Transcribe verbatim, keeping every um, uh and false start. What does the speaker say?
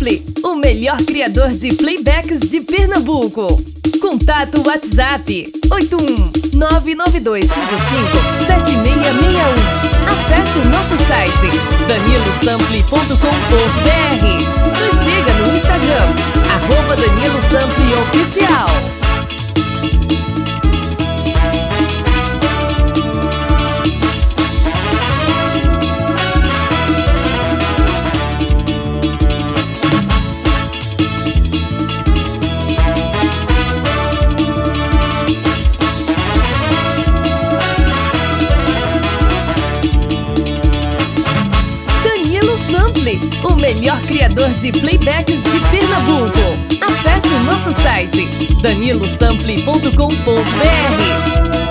Sample, o melhor criador de playbacks de Pernambuco. Contato WhatsApp oito um nove nove dois cinco cinco sete seis seis um. Acesse o nosso site danilo sample ponto com ponto br. Nos siga no Instagram, arroba Danilo Sample Oficial. O melhor criador de playbacks de Pernambuco. Acesse o nosso site danilo sample ponto com ponto br.